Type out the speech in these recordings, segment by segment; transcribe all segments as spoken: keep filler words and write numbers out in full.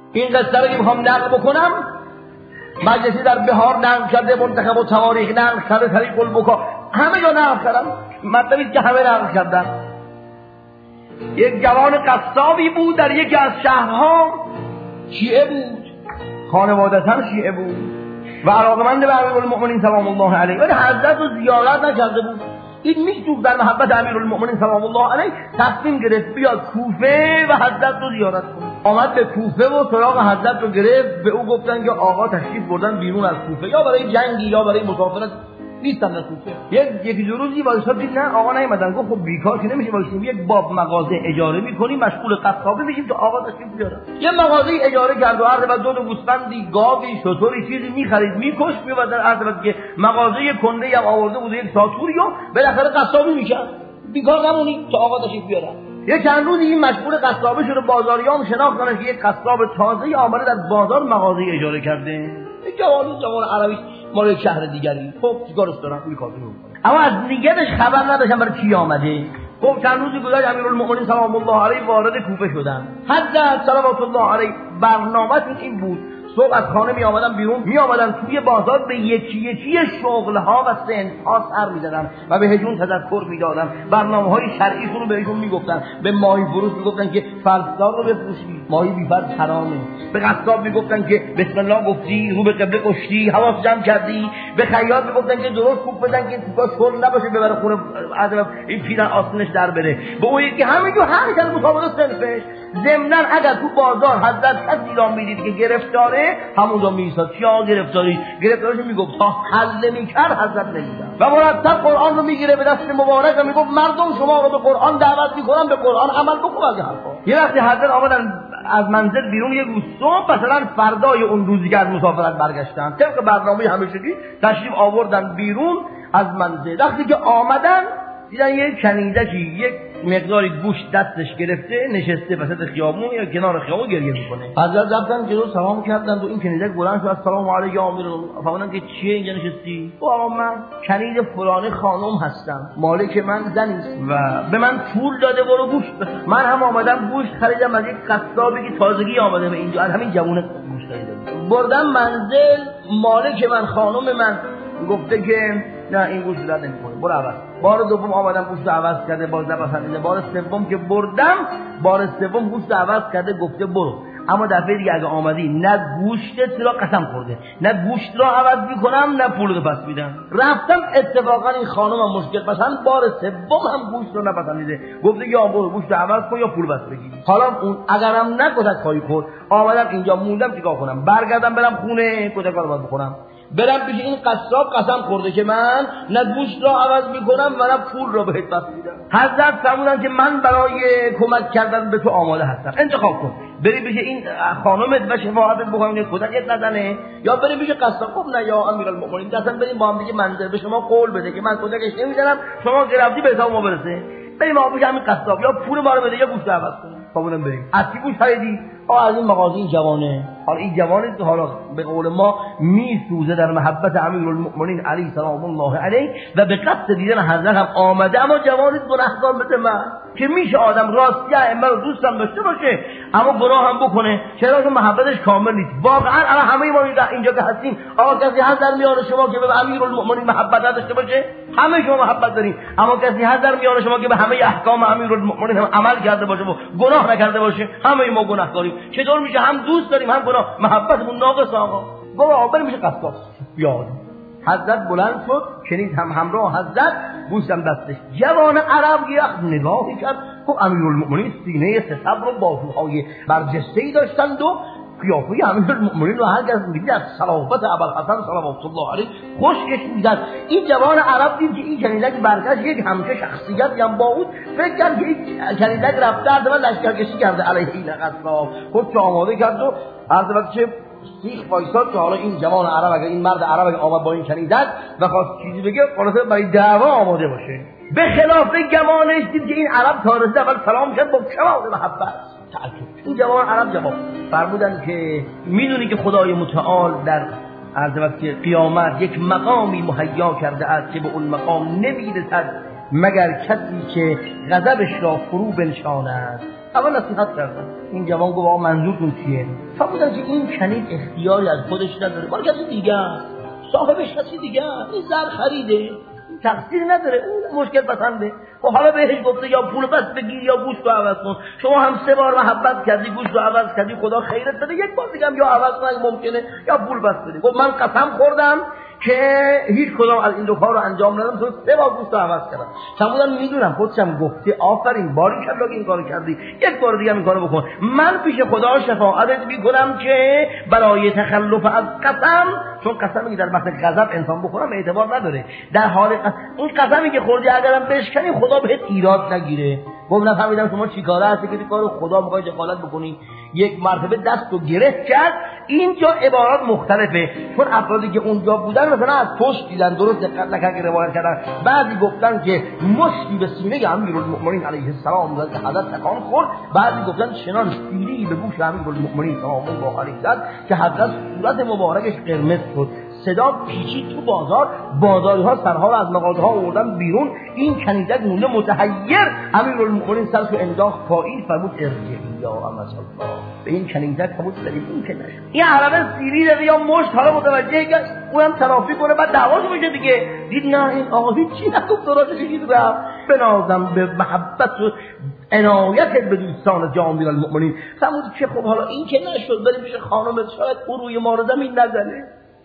این قصه رو که میخوام نقل بکنم مجلسی در بهار نقل کرده، منتخب و تواریخ نقل کرده، طریق البکا همه جا نقل کردم، مطلبی که همه نقل کردن. یک جوان قصابی بود در یکی از شهرها، شیعه بود، خانوادتا شیعه بود و علاقمند به امیرالمؤمنین سلام الله علیه، ولی حضرت رو زیارت نکرده بود. این میشوف در محبت امیرالمؤمنین سلام الله علیه تصمیم گرفت بیاد کوفه و حضرت رو زیارت کنه. آمد به کوفه و سراغ حضرت رو گرفت. به او گفتن که آقا تشریف بردن بیرون از کوفه، یا برای جنگی یا برای مسافرت نیستن در کوفه. یک یکی دو روزی وایساد دید نه آقا نیومدن. گفت خب بیکار که نمیشه وایسیم، یک باب مغازه اجاره میکنیم، مشغول قصابی میشیم تا آقا تشریف بیاره. یه مغازه اجاره کرد و عرض بعد دو تا گوسفندی، گاوی، شتری چیزی میخرید میکش میواد. عرض بعد که مغازه کنده هم آورده بود یک ساتوری و بالاخره قصابی میکرد. بیکار نمونید تا آقا تشریف بیاره. یه چند روزی این مشغول قصابی شده، بازاریام شناختن که یک قصاب تازه آمده در بازار مغازه اجاره کرده. یک جوانی جوان عربی مال یک شهر دیگری. خب چیکارش دارن؟ پول کافی میکنه. اما از نیتش خبر نداشتن برای چی آمده. خب چند روزی گذشت، امیرالمؤمنین سلام الله علیه وارد کوفه شدن. حضرت صلوات الله علیه برنامه‌شون این بود، صبح از خانه می آمدن بیرون، می آمدن توی بازار به یکی یکی شغلها و سنها سر می زدن و به هجون تذکر می دادن. برنامه های شرعیشون رو بهشون می گفتن. به ماهی فروش می گفتن که فرزدار رو بفروشی، ماهی بی فرز حرامه. به قصاب می گفتن که بسم الله گفتی، رو به قبله کشتی، حواس جمع کردی. به خیاط می گفتن که درست کوب بزن که توکا شل نباشه ببره خونه عدم این پیرن آستینش در بره. به اون یکی همینجور هر کس مطابق سنفش. ضمناً اگر تو بازار حضرت کسی را می دید که گرفتاره، همونجا میساد. چیا گرفتاری؟ گرفتارش میگفت تا حل نمیکرد حضرت نمیداد و مرتب قرآن رو میگیره به دست مبارک و میگفت مردم شما رو به قرآن دعوت میکنم، به قرآن عمل بکن. از حرفا یه وقتی حضرت آمدن از منزل بیرون، یه روز صبح مثلا فردای اون روزی که از مسافرت برگشتن، طبق برنامه همیشگی تشریف آوردن بیرون از منزل. وقتی که آمدن دیدن یک کنیزکی یک مقداری گوشت دستش گرفته نشسته وسط خیابون یا کنار خیابون گریه میکنه. حضرت رفتن که رو سلام کردن و این کنیزک بلند شد سلام علیک یا امیرالمؤمنین. فهمیدن که چیه اینجا نشستی؟ او آقا من کنیز فلان خانم هستم، مالک من زنی است و به من پول داده برو گوشت بخر. من هم آمدم گوشت خریدم از یک قصابی که تازگی آمده به اینجا، از همین جوونه گوشت خریدم بردم منزل. مالک من خانم من گفته که نه این گوشت رو نمی‌کنه، برو عوض. بار دوم آمدم گوشت رو عوض کرده، باز نپسندیده. بار سوم که بردم، بار سوم گوشت رو عوض کرده گفته برو. اما دفعه دیگه اگه آمدی نه گوشتت را قسم خورده، نه گوشت را عوض میکنم نه پول رو پس میدم. رفتم اتفاقا این خانم مشکل پسند، بار سوم هم گوشت رو نپسندیده، گفته یا برو گوشت رو عوض کن یا پول بس بگیر. حالا اون اگرم نکدک خواهی خورد، آمدم اینجا موندم چیکار کنم؟ برگردم برم خونه کدک رو باید بخورم؟ برم پیش این قصاب قسم خورده که من نه گوشت را عوض میکنم و نه پول را بهت پس میدم. حضرت فرمودن که من برای کمک کردن به تو آماده هستم، انتخاب کن. بری پیش این خانمت و شفاعتت بکنم که کدکت نزنه، یا بری پیش قصاب. خب نه یا امیرالمؤمنین دستم بریم با هم دیگه منزل به شما قول بده که من کدکش نمیزنم، شما گرفتی به حساب ما برسه. بریم آقا پیش همین قصاب، یا پول ما رو بده یا گوشت رو عوض کن. خودمون بریم. از کی گوشت خریدی؟ آ از این مغازه این جوانه. حالا این جوانی که حالا به قول ما میسوزه در محبت امیرالمؤمنین علی سلام الله علیه و به قصد دیدن حضرت هم آمده، اما جوانی گناهکار مثل من که میشه آدم راستی ائمه رو دوستم داشته باشه اما گناه هم بکنه، چرا که محبتش کامل نیست. واقعا الان همه ما اینجا که هستیم، آقا کسی هست در میان شما که به امیرالمؤمنین محبت نداشته باشه؟ همه شما محبت دارین، اما کسی هست در میان شما که به همه احکام امیرالمؤمنین هم عمل کرده باشه و گناه نکرده باشه؟ همه ما گناهکاریم. چطور میشه هم دوست داریم هم گناه؟ محبتمون ناقصه. آقا بابا بریم میشه قصاب بیاد. حضرت بلند شد، کنیز هم همراه حضرت، گوشتم دستش. جوان عرب یه نگاهی کرد، خب امیرالمؤمنین سینه صبر و بازوهای برجسته‌ای داشتند و قیافه امیرالمؤمنین رو هر کس می‌دید از صلافت ابوالحسن صلوات الله علیه خوشش می‌زد. این جوان عرب دید که این کنیزک برگشت یک همچه شخصیت هم با بود، فکر کرد که این کنیزک رفته از من لشکرکشی کرده علیه این قصاب، خودش آماده کرد و هر وقت چه سیخ وایساد که حالا این جوان عرب اگر این مرد عرب اگر آمد با این کنیزک و خواست چیزی بگه خلاصه برای دعوا آماده باشه. به خلاف گمانش دید که این عرب تارسته اول سلام کرد با کمال محبت. تعجب این جوان عرب جواب فرمودن که میدونی که خدای متعال در عرض وقتی قیامت یک مقامی مهیا کرده است که به اون مقام نمیرسد مگر کسی که غضبش را فرو بنشاند اول نصیحت کردم. این جوان گفت آقا منظورتون چیه؟ فرمودن که این کنید اختیاری از خودش نداره، مال کسی دیگه است، صاحبش کسی دیگه است، این زر خریده، تقصیر نداره، اون مشکل پسنده. خب حالا بهش گفته یا پول بس بگیر یا گوشت رو عوض کن. شما هم سه بار محبت کردی، گوشت رو عوض کردی، خدا خیرت بده، یک بار دیگه هم یا عوض کن ممکنه یا پول بس بده. خب من قسم خوردم که هیچ کدام از این دو کار رو انجام ندم، تو سه بار گوشت رو عوض کردم. چمودم میدونم خودشم گفتی آفرین باری کلا که این کارو کردی، یک بار دیگه این کارو بکن. من پیش خدا شفاعتت میکنم که برای تخلف از قسم، چون قسمی که در مثل غضب انسان بخورم اعتبار نداره، در حال قسم این قسمی که خوردی اگرم بشکنی خدا بهت ایراد نگیره. گفت نفهمیدم شما چیکاره هستی که کارو خدا میخوای دخالت بکنی. یک مرتبه دستو گرفت کرد. اینجا عبارات مختلفه، چون افرادی که اونجا بودن مثلا از پشت دیدن، درست دقت نکردن که روایت کردن. بعضی گفتن که مشتی به سینه امیرالمؤمنین علیه السلام زد که حضرت تکان خورد، بعضی گفتن چنان سیلی به گوش امیرالمؤمنین سلام الله علیه زد که حضرت صورت مبارکش قرمز شد. صدا پیچید تو بازار، بازاری ها سرها رو از مغازه ها آوردن بیرون. این کنیزک مونده متحیر. امیرالمؤمنین سرشو انداخت پایین، فرمود ارجعی یا الله به این کنیزک فرمود سلیم این که نشد. این عربه سیری داره یا مشت، حالا متوجه که اونم تلافی کنه بعد دعواشو بشه دیگه. دید نه این آقا هیچی نگفت، درست کشید رفت. بنازم به محبت و عنایتت به دوستان جان امیرالمؤمنین. فرمود که خب حالا این که نشد، بریم پیش خانمت، شاید او روی ما رو زمین نزنه.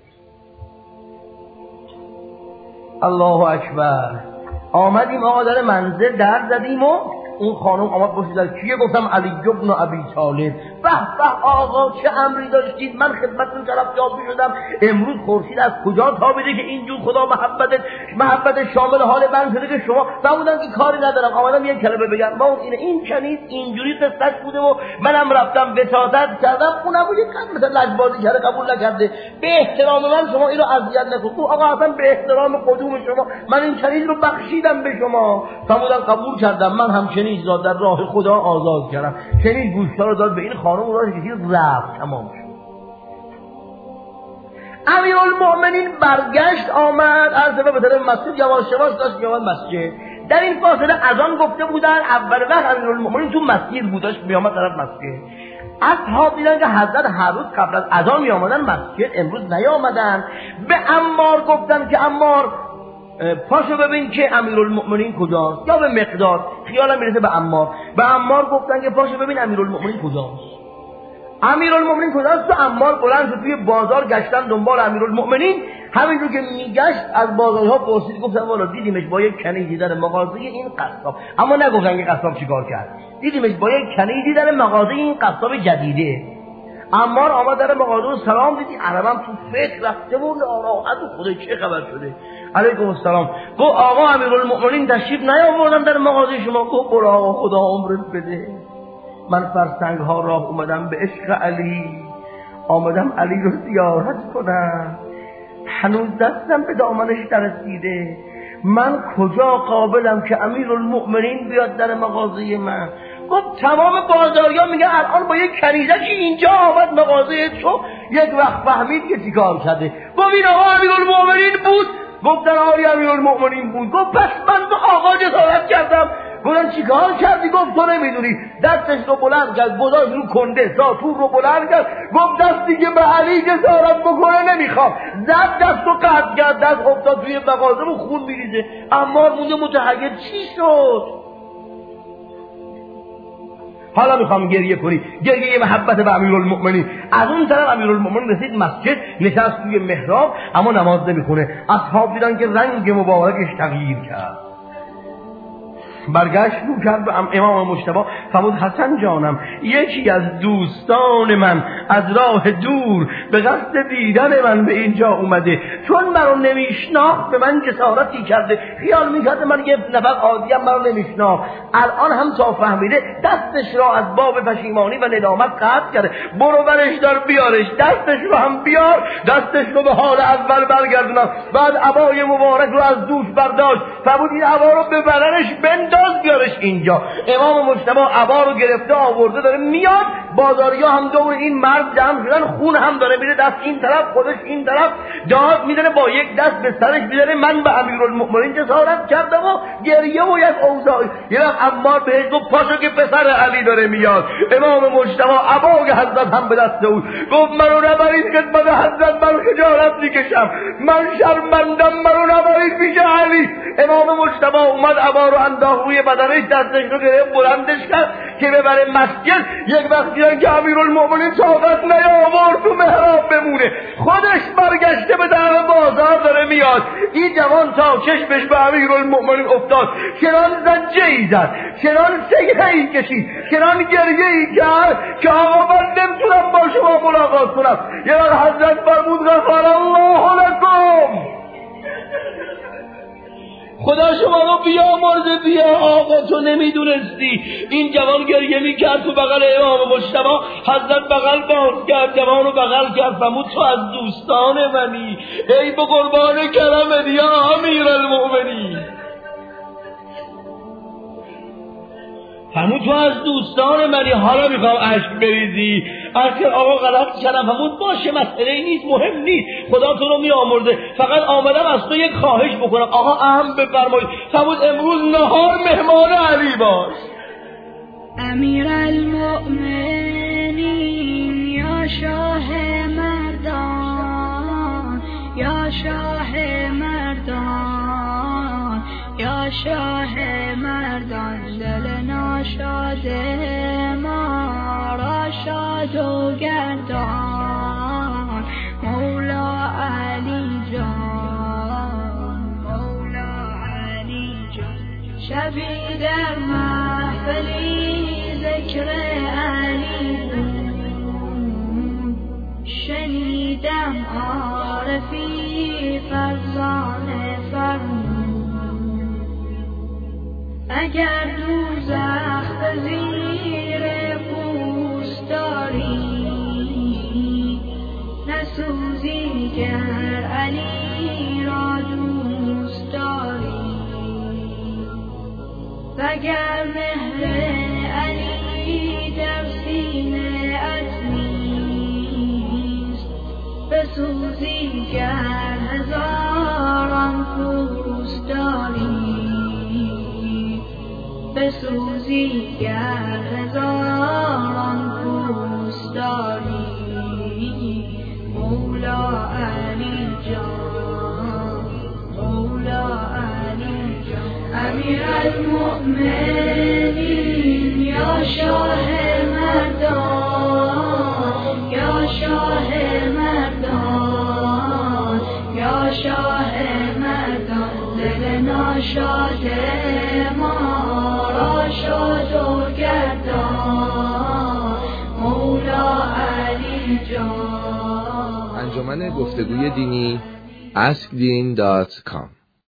الله اکبر. آمدیم آقا در منزل در زدیم و اون خانم آمد پشت در. کیه؟ گفتم علی ابن ابی طالب. به به آقا چه امری داشتید، من خدمتتون طرف جابی شدم. امروز خورشید از کجا تابیده که اینجور خدا محبت محبت شامل حال من شده که شما فرمودن که کاری ندارم، آمدم یک کلمه بگم. با اون اینه این کنید اینجوری قصهش بوده و منم رفتم وساطت کردم، اونم یک کم مثلا لجبازی کرده قبول نکرده. به احترام من شما اینو اذیت نکنید. آقا اصلا به احترام قدوم شما من این کنید رو بخشیدم به شما. فرمودن قبول کردم. من هم کنید در راه خدا آزاد کردم. کنید گوشتا رو داد به این خانم و راهش کشید رفت. تمام شد. امیرالمؤمنین برگشت آمد عرض به طرف مسجد، یواش یواش داشت میامد مسجد. در این فاصله اذان گفته بودن. اول وقت امیرالمؤمنین تو مسجد بود، داشت میامد طرف مسجد. اصحاب دیدن که حضرت هر روز قبل از اذان میامدن مسجد، امروز نیامدن. به عمار گفتن که عمار پاشو ببین که امیرالمؤمنین کجاست، یا به مقدار، خیالم میرسه به عمار. به عمار گفتن که پاشو ببین امیرالمؤمنین کجاست. امیرالمؤمنین کجاست؟ تو عمار بلند شد توی بازار گشتن دنبال امیرالمؤمنین. همینجور که میگشت از بازارها پرسید، گفتن والا دیدیمش با یک کنیزی در مغازه این قصاب، اما نگفتن که قصاب چیکار کرد. دیدیمش با یک کنیزی در مغازه این قصاب جدیده. عمار آمد در مغازه و سلام دیدی، عربم تو فکر رفته بود ناراحت و خدا چه خبر شده. علیکم السلام. گفت آقا امیرالمؤمنین تشریف نیاوردن در مغازه شما. گفت برو آقا خدا عمرت بده، من فرسنگ ها راه اومدم به عشق علی، آمدم علی رو زیارت کنم، هنوز دستم به دامنش نرسیده. من کجا قابلم که امیرالمؤمنین بیاد در مغازه من. گفت تمام بازاریا میگه الان با یک کنیزکی اینجا آمد مغازه تو، یک وقت فهمید که چیکار کرده. گفت این آقا امیرالمؤمنین بود. گفتن آقای امیرالمؤمنین بود. گفت پس من به آقا جسارت کردم. گفتن چیکار کردی؟ گفت تو نمیدونی. دستش رو بلند کرد، گذاشت رو کنده، ساطور رو بلند کرد، گفت دستی که به علی جسارت بکنه نمیخوام. زد دست رو قطع کرد، دست افتاد توی مغازه و خون میریزه. عمار مونده متحیر چی شد؟ حالا میخوام گریه کنی، گریه محبت به امیرالمؤمنین. از اون طرف امیرالمؤمنین رسید مسجد، نشست توی محراب اما نماز نمیخونه. اصحاب دیدن که رنگ مبارکش تغییر کرد. برگشت رو کرد به امام مجتبی، فرمود حسن جانم یکی از دوستان من از راه دور به قصد دیدن من به اینجا اومده، چون منو نمیشناخت به من جسارتی کرده، خیال میکرده من یه نفر عادیم منو نمیشناخت. الان هم تا فهمیده دستش را از باب پشیمانی و ندامت قطع کرده. برو برش دار بیارش، دستش رو هم بیار، دستش رو به حال اول برگردونم. بعد عبای مبارک رو از دوش برداشت، فرمود این عبا رو به بدنش بند داز بیارش اینجا. امام مجتبی عبا رو گرفته آورده داره میاد، بازاریا هم دور این مرد جمع شدن، خون هم داره میره دست این طرف، خودش این طرف داد میزنه، با یک دست به سرش میزنه من به امیرالمؤمنین جسارت کردم و گریه و یک اوضاع. یه وقت عمار بهش گفت پاشو که پسر علی داره میاد. امام مجتبی عبای حضرت هم به دست او گفت منو نبرید خدمت حضرت، من خجالت میکشم، من شرمندم، منو نبرید پیش علی. امام مجتبی اومد عبا رو انداخت روی بدنش، دستش رو گرفت بلندش کرد که ببره مسجد. یک وقت دیدن که امیرالمؤمنین طاقت نیاورد تو محراب بمونه، خودش برگشته به در بازار داره میاد. این جوان تا چشمش به امیرالمؤمنین افتاد، چنان زجه ای زد، چنان سیحه ای کشید، چنان گریه ای کرد که آقا من نمیتونم با شما ملاقات کنم. یه وقت حضرت فرمود غفر الله لکم، خدا شما رو بیامرزه، بیا آقا تو نمیدونستی. این جوان گریه میکرد تو بغل امام مجتبی. حضرت بغل باز کرد، جوان رو بغل کرد، فرمود تو از دوستان منی، ای به قربان کرمت یا امیرالمؤمنین. فرمود تو از دوستان منی، حالا میخوام اشک بریزی. اشک آقا غلط کردم. فرمود باشه مسئله ای نیست، مهم نیست، خدا تو رو میامرزه، فقط آمدم از تو یک خواهش بکنم. آقا اهم بفرمایید. فرمود امروز نهار مهمان علی باش. امیرالمؤمنین یا شاه مردان، یا شاه مردان، یا شاه مردان، دل ناشاد ما را شاد و گردان. مولا علی جان، مولا علی جان. شبی در محفلی ذکر علی بود، شنیدم عارفی فرزانه فرمود، اگر دوزخ به زیر پوست داری، نسوزی گر علی را دوست داری. وگر مهر علی در سینه ات نیست، بسوزی گر هزاران پوست داری، بسوزی گر هزاران پوست داری. مولا علی جان، مولا علی جان. امیرالمؤمنین یا شاه مردان، یا شاه مردان، یا شاه مردان، دل ناشاد ما را شاد و گردان. مولا علی جان. انجمن گفتگوی دینی اسک دین دات کام